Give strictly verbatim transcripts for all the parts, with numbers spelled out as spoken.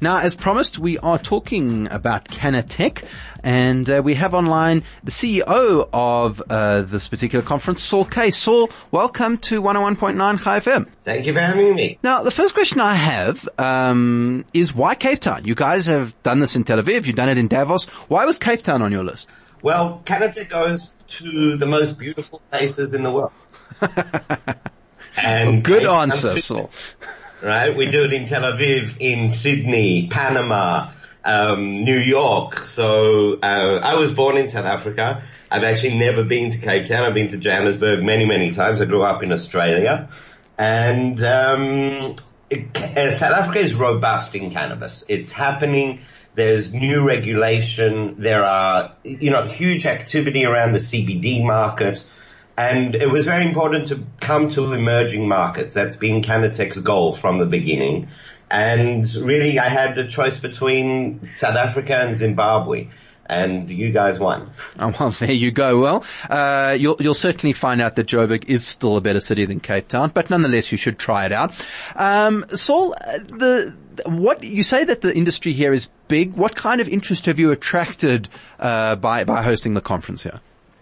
Now, as promised, we are talking about Canatech, and uh, we have online the C E O of uh, this particular conference, Saul Kay. Saul, welcome to one oh one point nine Chai F M. Thank you for having me. Now, the first question I have um, is why Cape Town? You guys have done this in Tel Aviv, you've done it in Davos. Why was Cape Town on your list? Well, Canatech goes to the most beautiful places in the world. And well, good answer, Saul. Right, we do it in Tel Aviv, in Sydney, Panama, um, New York. So uh, I was born in South Africa. I've actually never been to Cape Town. I've been to Johannesburg many, many times. I grew up in Australia, and um, it, uh, South Africa is robust in cannabis. It's happening. There's new regulation. There are, you know, huge activity around the C B D market. And it was very important to come to emerging markets. That's been Canatech's goal from the beginning. And really, I had a choice between South Africa and Zimbabwe. And you guys won. Oh, well, there you go. Well, uh, you'll, you'll certainly find out that Joburg is still a better city than Cape Town, but nonetheless, you should try it out. Um, Saul, the, what, you say that the industry here is big. What kind of interest have you attracted, uh, by, by hosting the conference here?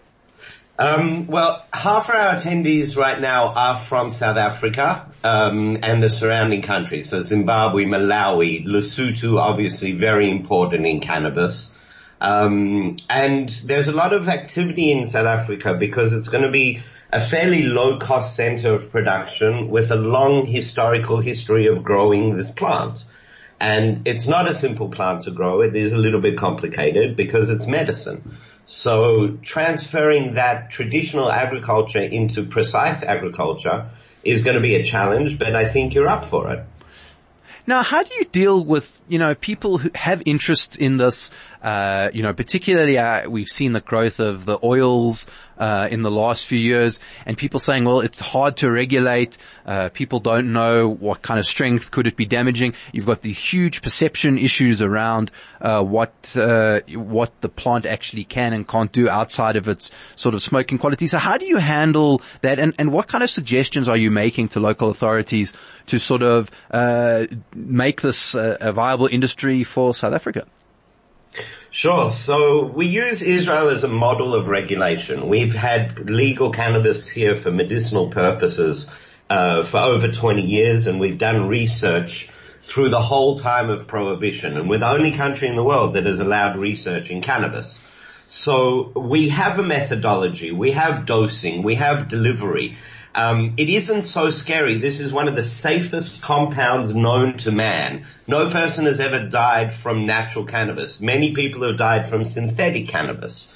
Um, well, half of our attendees right now are from South Africa, um, and the surrounding countries. So Zimbabwe, Malawi, Lesotho, obviously very important in cannabis. Um, and there's a lot of activity in South Africa because it's going to be a fairly low cost center of production with a long historical history of growing this plant. And it's not a simple plant to grow. It is a little bit complicated because it's medicine. So transferring that traditional agriculture into precise agriculture is going to be a challenge, but I think you're up for it. Now, how do you deal with, you know, people who have interests in this, uh, you know, particularly, uh, we've seen the growth of the oils, uh, in the last few years, and people saying, well, it's hard to regulate, uh, people don't know what kind of strength could it be damaging. You've got these huge perception issues around, uh, what, uh, what the plant actually can and can't do outside of its sort of smoking quality. So how do you handle that, and, and what kind of suggestions are you making to local authorities to sort of, uh, make this uh, a viable industry for South Africa? Sure. So we use Israel as a model of regulation. We've had legal cannabis here for medicinal purposes uh, for over twenty years, and we've done research through the whole time of prohibition. And we're the only country in the world that has allowed research in cannabis. So we have a methodology, we have dosing, we have delivery. Um, it isn't so scary. This is one of the safest compounds known to man. No person has ever died from natural cannabis. Many people have died from synthetic cannabis.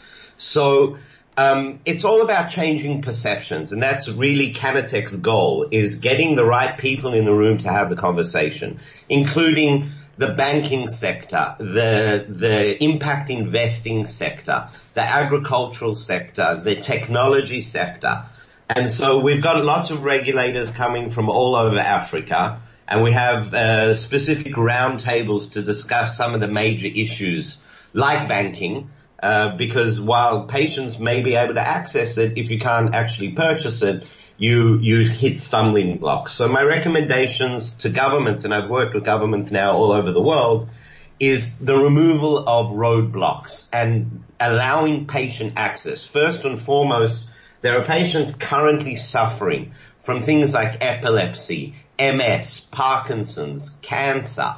So um, it's all about changing perceptions, and that's really Canatech's goal, is getting the right people in the room to have the conversation, including the banking sector, the the impact investing sector, the agricultural sector, the technology sector. And so we've got lots of regulators coming from all over Africa, and we have uh, specific roundtables to discuss some of the major issues like banking, uh, because while patients may be able to access it, if you can't actually purchase it, you you hit stumbling blocks. So my recommendations to governments, and I've worked with governments now all over the world, is the removal of roadblocks and allowing patient access. First and foremost, there are patients currently suffering from things like epilepsy, M S, Parkinson's, cancer,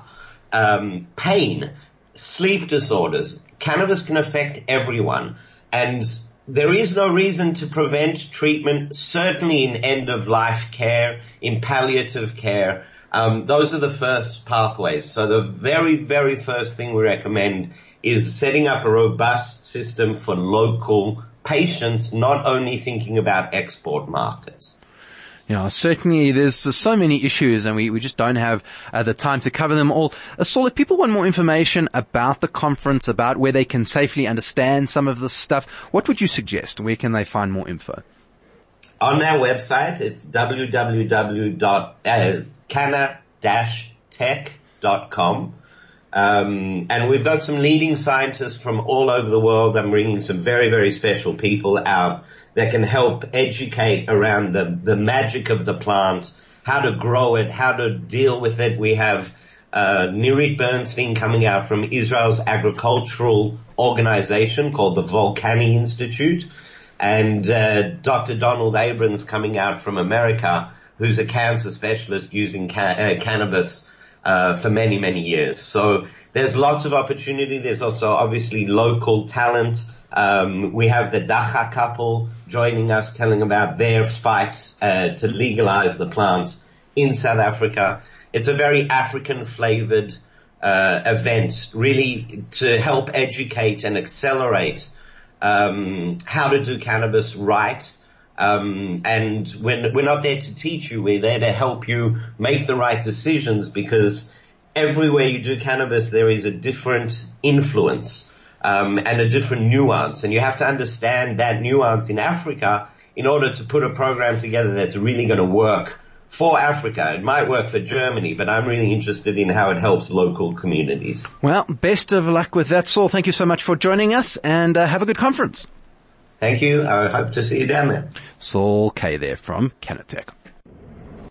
um, pain, sleep disorders. Cannabis can affect everyone, and there is no reason to prevent treatment, certainly in end-of-life care, in palliative care. Um, those are the first pathways. So the very, very first thing we recommend is setting up a robust system for local patients, not only thinking about export markets. Yeah, certainly there's just so many issues, and we, we just don't have uh, the time to cover them all. Uh, Saul, if people want more information about the conference, about where they can safely understand some of this stuff, what would you suggest? Where can they find more info? On our website, it's w w w dot cana dash tech dot com. Um, and we've got some leading scientists from all over the world. I'm bringing some very, very special people out that can help educate around the, the magic of the plant, how to grow it, how to deal with it. We have uh, uh, Nirit Bernstein coming out from Israel's agricultural organization called the Volcani Institute, and uh, Doctor Donald Abrams coming out from America, who's a cancer specialist using ca- uh, cannabis uh, for many, many years. So there's lots of opportunity. There's also obviously local talent. Um, we have the Dacha couple joining us, telling about their fight uh, to legalize the plant in South Africa. It's a very African-flavored uh, event, really to help educate and accelerate um, how to do cannabis right. Um, and we're, we're not there to teach you. We're there to help you make the right decisions, because everywhere you do cannabis, there is a different influence. Um, and a different nuance, and you have to understand that nuance in Africa in order to put a program together that's really going to work for Africa. It might work for Germany, but I'm really interested in how it helps local communities. Well, best of luck with that, Saul. Thank you so much for joining us, and uh, have a good conference. Thank you. I hope to see you down there. Saul Kay there from Canatech.